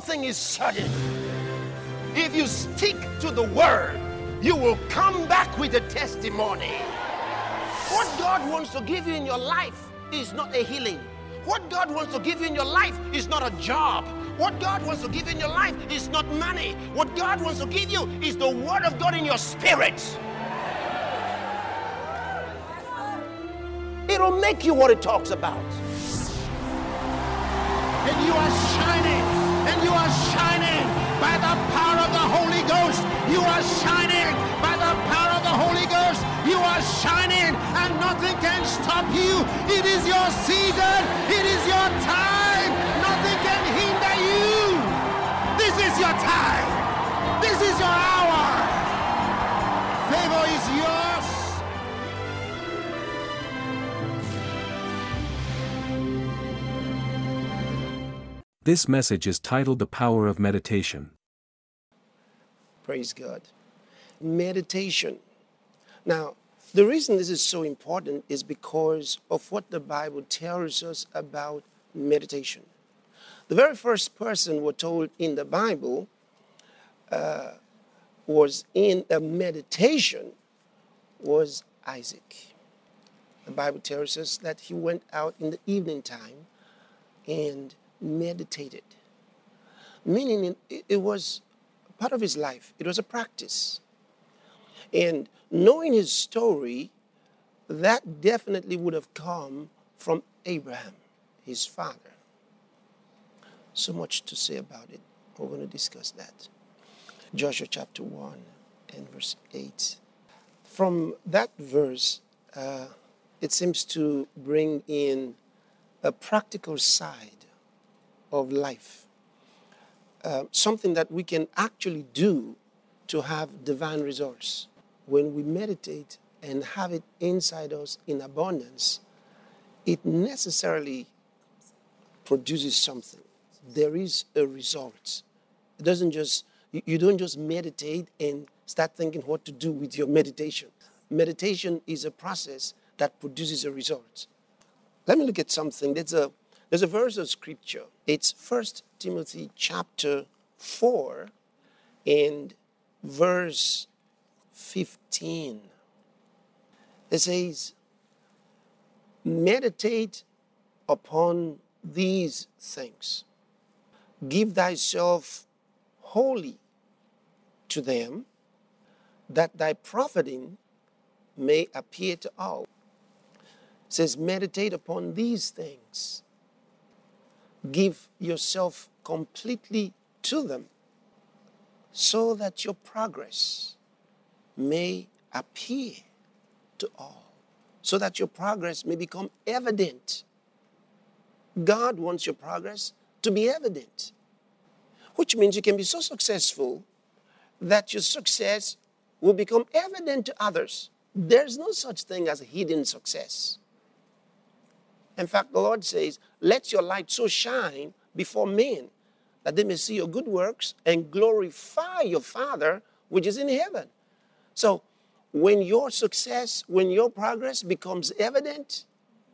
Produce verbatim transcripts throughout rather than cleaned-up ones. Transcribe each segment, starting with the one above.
thing is certain. If you stick to the word, you will come back with a testimony. What God wants to give you in your life is not a healing. What God wants to give you in your life is not a job. What God wants to give you in your life is not money. What God wants to give you is the word of God in your spirit. It'll make you what it talks about. And you are shining, and you are shining by the power of the Holy Ghost. You are shining by the power of the Holy Ghost. You are shining, and nothing can stop you. It is your season. It is your time. Nothing can hinder you. This is your time. This is your hour. Favor is yours. This message is titled The Power of Meditation. Praise God. Meditation. Now, the reason this is so important is because of what the Bible tells us about meditation. The very first person we're told in the Bible uh, was in a meditation was Isaac. The Bible tells us that he went out in the evening time and meditated, meaning it, it was part of his life. It was a practice. And knowing his story, that definitely would have come from Abraham, his father. So much to say about it. We're going to discuss that. Joshua chapter one and verse eight. From that verse, uh, it seems to bring in a practical side of life, uh, something that we can actually do to have divine results. When we meditate and have it inside us in abundance, it necessarily produces something. There is a result. It doesn't just, you don't just meditate and start thinking what to do with your meditation. Meditation is a process that produces a result. Let me look at something. There's a There's a verse of scripture. It's First Timothy chapter four and verse fifteen. It says, meditate upon these things. Give thyself wholly to them, that thy profiting may appear to all. It says, meditate upon these things. Give yourself completely to them, so that your progress may appear to all, so that your progress may become evident. God wants your progress to be evident, which means you can be so successful that your success will become evident to others. There's no such thing as a hidden success. In fact, the Lord says, let your light so shine before men that they may see your good works and glorify your Father which is in heaven. So when your success, when your progress becomes evident,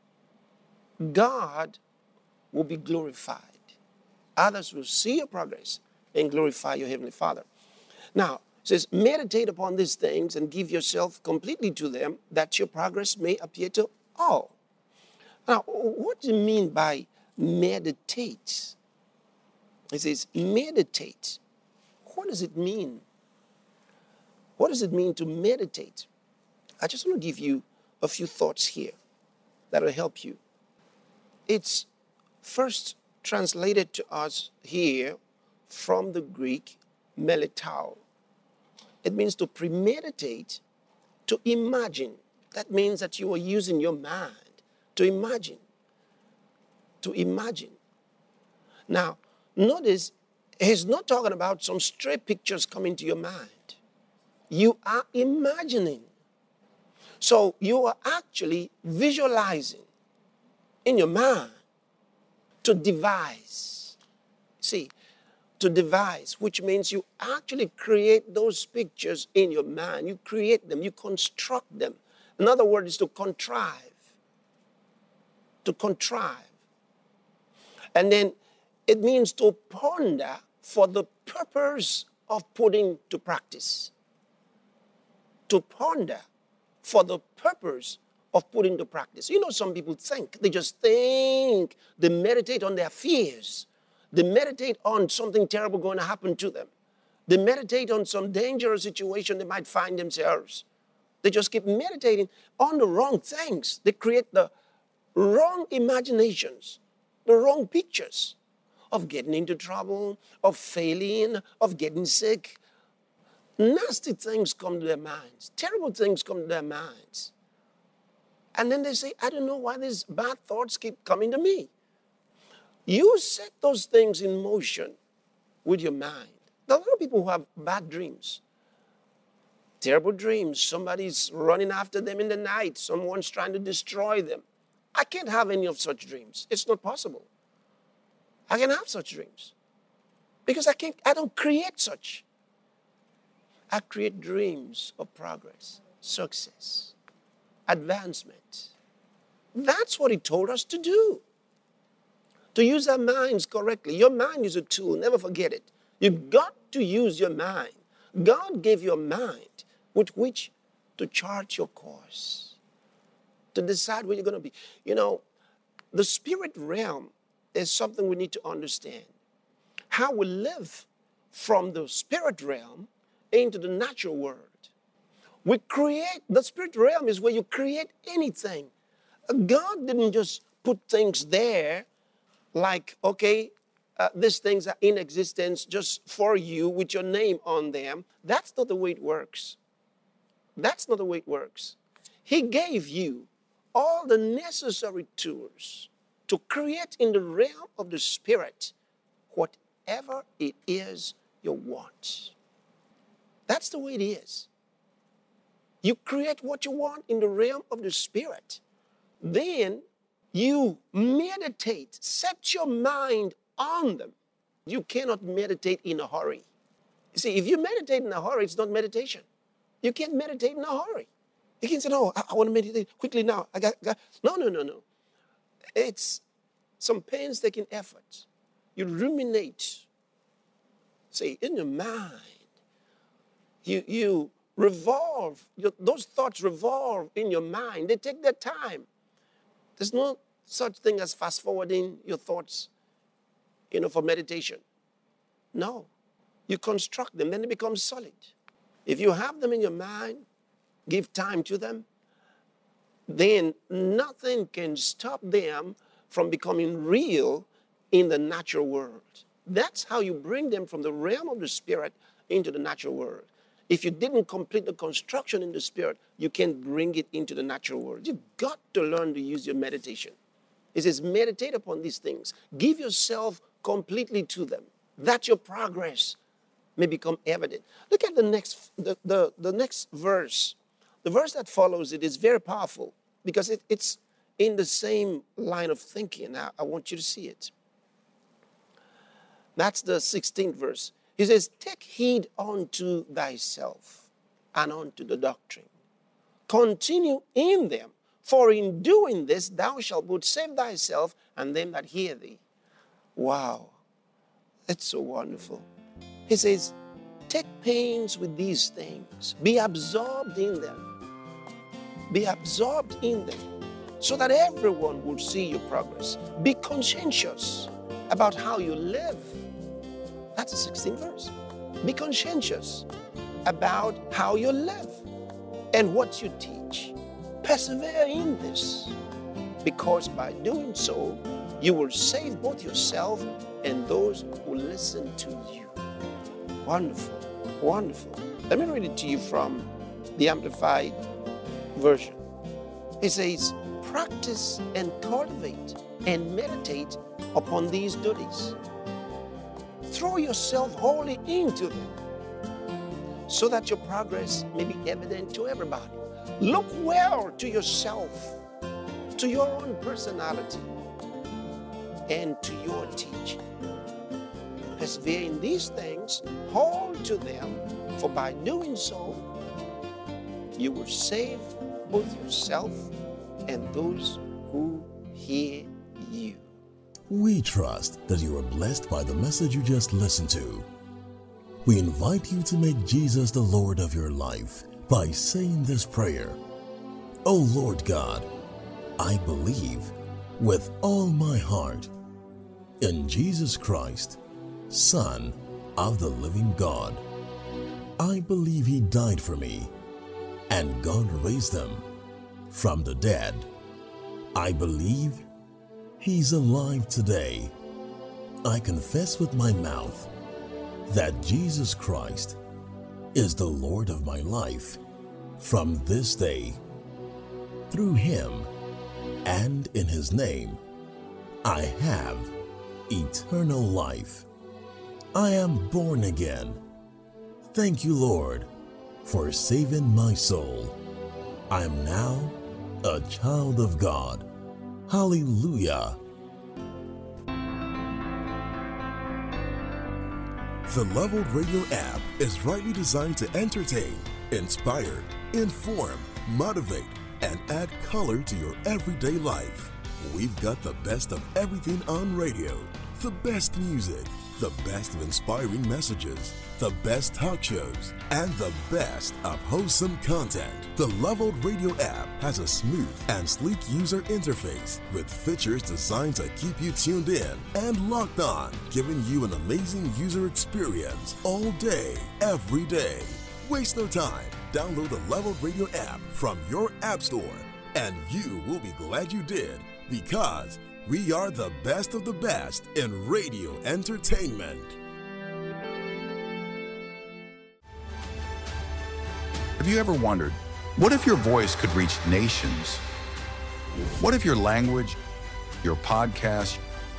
God will be glorified. Others will see your progress and glorify your Heavenly Father. Now, it says, meditate upon these things and give yourself completely to them, that your progress may appear to all. Now, what do you mean by meditate? It says meditate. What does it mean? What does it mean to meditate? I just want to give you a few thoughts here that will help you. It's first translated to us here from the Greek meletao. It means to premeditate, to imagine. That means that you are using your mind to imagine. To imagine. Now, notice, he's not talking about some stray pictures coming to your mind. You are imagining. So you are actually visualizing in your mind to devise. See, to devise, which means you actually create those pictures in your mind. You create them, you construct them. Another word is to contrive. To contrive. And then it means to ponder for the purpose of putting to practice. To ponder for the purpose of putting to practice. You know, some people think, they just think, they meditate on their fears. They meditate on something terrible going to happen to them. They meditate on some dangerous situation they might find themselves. They just keep meditating on the wrong things. They create the wrong imaginations, the wrong pictures of getting into trouble, of failing, of getting sick. Nasty things come to their minds. Terrible things come to their minds. And then they say, I don't know why these bad thoughts keep coming to me. You set those things in motion with your mind. There are a lot of people who have bad dreams. Terrible dreams. Somebody's running after them in the night. Someone's trying to destroy them. I can't have any of such dreams. It's not possible. I can have such dreams. Because I can't, I don't create such. I create dreams of progress, success, advancement. That's what he told us to do. To use our minds correctly. Your mind is a tool. Never forget it. You've got to use your mind. God gave you a mind with which to chart your course, to decide where you're going to be. You know, the spirit realm is something we need to understand. How we live from the spirit realm into the natural world. We create, the spirit realm is where you create anything. God didn't just put things there like, okay, uh, these things are in existence just for you with your name on them. That's not the way it works. That's not the way it works. He gave you all the necessary tools to create in the realm of the spirit whatever it is you want. That's the way it is. You create what you want in the realm of the spirit. Then you meditate, set your mind on them. You cannot meditate in a hurry. You see, if you meditate in a hurry, it's not meditation. You can't meditate in a hurry. You can't say, no, I, I want to meditate quickly now. I got, got. No, no, no, no. It's some painstaking effort. You ruminate. See, in your mind. You, you revolve, your, those thoughts revolve in your mind. They take their time. There's no such thing as fast forwarding your thoughts, you know, for meditation. No. You construct them, then they become solid. If you have them in your mind, give time to them, then nothing can stop them from becoming real in the natural world. That's how you bring them from the realm of the spirit into the natural world. If you didn't complete the construction in the spirit, you can't bring it into the natural world. You've got to learn to use your meditation. It says, meditate upon these things. Give yourself completely to them. That your progress may become evident. Look at the next, the, the, the next verse. The verse that follows it is very powerful because it, it's in the same line of thinking. I, I want you to see it. That's the sixteenth verse. He says, take heed unto thyself and unto the doctrine. Continue in them, for in doing this thou shalt both save thyself and them that hear thee. Wow, that's so wonderful. He says, take pains with these things. Be absorbed in them. Be absorbed in them so that everyone will see your progress. Be conscientious about how you live. That's the sixteenth verse. Be conscientious about how you live and what you teach. Persevere in this, because by doing so, you will save both yourself and those who listen to you. Wonderful, wonderful. Let me read it to you from the Amplified Version. It says, practice and cultivate and meditate upon these duties. Throw yourself wholly into them so that your progress may be evident to everybody. Look well to yourself, to your own personality, and to your teaching. Persevere in these things, hold to them, for by doing so, you will save both yourself and those who hear you. We trust that you are blessed by the message you just listened to. We invite you to make Jesus the Lord of your life by saying this prayer. O Lord God, I believe with all my heart in Jesus Christ, Son of the living God. I believe He died for me, and God raised Him from the dead. I believe He's alive today. I confess with my mouth that Jesus Christ is the Lord of my life from this day. Through Him and in His name, I have eternal life. I am born again. Thank you, Lord, for saving my soul. I am now a child of God. Hallelujah. The Leveled Radio app is rightly designed to entertain, inspire, inform, motivate, and add color to your everyday life. We've got the best of everything on radio, the best music, the best of inspiring messages, the best talk shows, and the best of wholesome content. The Leveled Radio app has a smooth and sleek user interface with features designed to keep you tuned in and locked on, giving you an amazing user experience all day, every day. Waste no time. Download the Leveled Radio app from your app store, and you will be glad you did, because we are the best of the best in radio entertainment. Have you ever wondered, what if your voice could reach nations? What if your language, your podcast,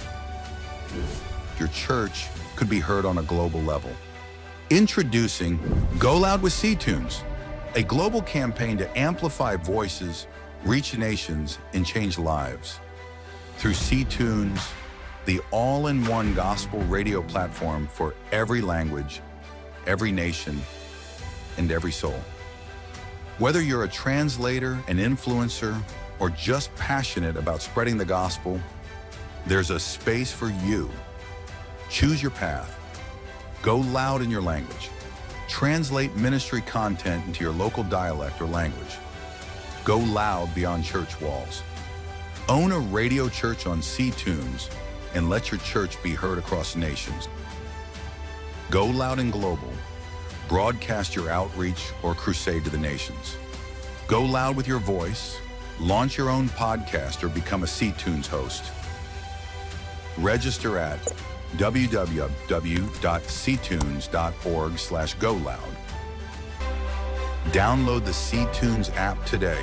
your church could be heard on a global level? Introducing Go Loud with C-Tunes, a global campaign to amplify voices, reach nations, and change lives. Through C-Tunes, the all-in-one gospel radio platform for every language, every nation, and every soul. Whether you're a translator, an influencer, or just passionate about spreading the gospel, there's a space for you. Choose your path. Go loud in your language. Translate ministry content into your local dialect or language. Go loud beyond church walls. Own a radio church on C-Tunes and let your church be heard across nations. Go loud and global. Broadcast your outreach or crusade to the nations. Go loud with your voice. Launch your own podcast or become a C-Tunes host. Register at w w w dot c tunes dot org slash go loud. Download the C-Tunes app today.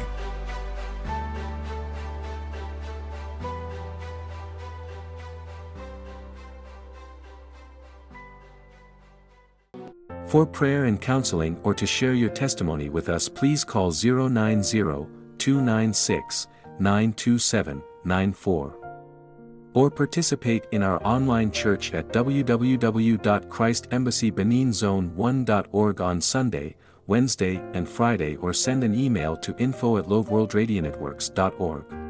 For prayer and counseling or to share your testimony with us, please call zero nine zero, two nine six, nine two seven, nine four. Or participate in our online church at w w w dot christ embassy benin zone one dot org on Sunday, Wednesday, and Friday, or send an email to info at loveworldradionetworks dot org.